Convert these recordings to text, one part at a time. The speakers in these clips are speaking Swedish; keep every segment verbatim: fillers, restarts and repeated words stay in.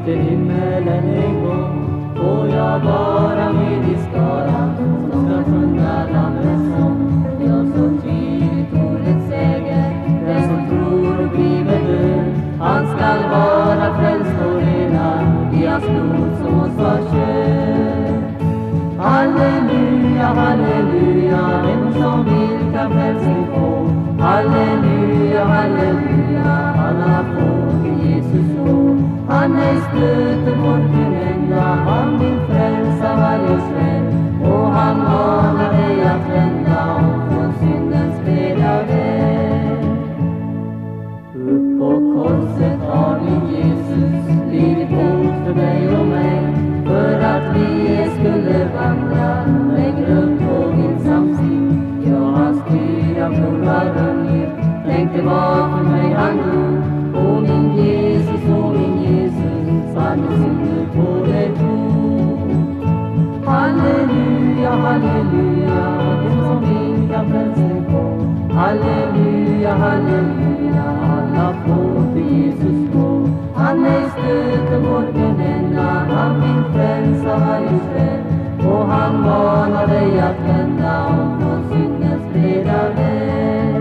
till himmelen en gång. Får jag vara med i skaran som ska sjunga Lammets sång. Jag så tydligt ordet säger, den som tror och bliver död, han skall vara frälst och renad i hans blod som oss var köd. Halleluja, halleluja, vem som vill kan frälsning få. Halleluja, halleluja, alla får till Jesus gå. Han är stöten bort till ända, han vill frälsa varje själ. Och han manar dig att vända om från syndens breda väg. Upp på korset har din Jesus lidit bot för dig och mig, för att vi skulle vandra längre upp på vilsam stig. Ja, hans dyra blod har runnit, tänk det var för mig han dog. Och min Jesus, och min Jesus, han med synder på dig tog. Halleluja, halleluja, den som vill kan frälsning få. Halleluja, halleluja, alla får till Jesus gå. Han är stöten bort den enda, han vill frälsa varje själ. Och han manar dig att vända om från syndens breda väg.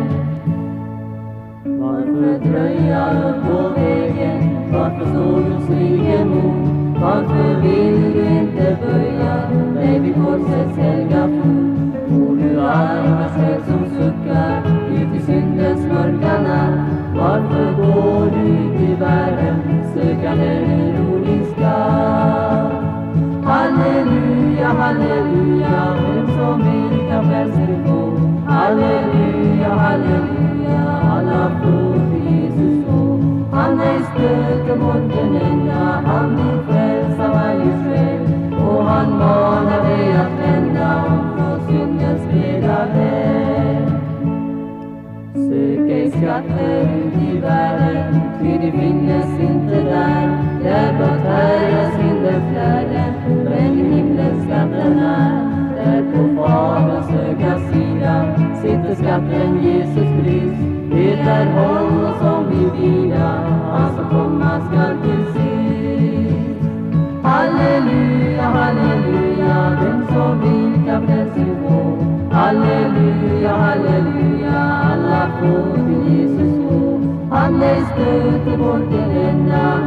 Varför dröja upp på vägen? Varför står du stiger emot? Varför vill du inte böja dig vid korsets helga fot? Och du arma själ som suckar ut i syndens mörka natt, varför går du ut i världen sökande ur din skatt? Halleluja, halleluja, vem som vill kan frälsning få. Halleluja, halleluja, alla får till Jesus gå. Han är stöten bort den enda, han vill frälsa varje själ. Och han manar dig att vända om från syndens breda väg. Sök ej skatter ut i världen, ty det finnes inte där. Där blott Herrens hinderflärden, men i himlen skatten är. Där på Faderns högra sida sitter skatten Jesus Krist. Det är honom som vi vida, han som komma skall till sist. Halleluja, halleluja, den som vill kan frälsning få. Halleluja, halleluja, alla får till Jesus gå. Han är stöten bort den enda,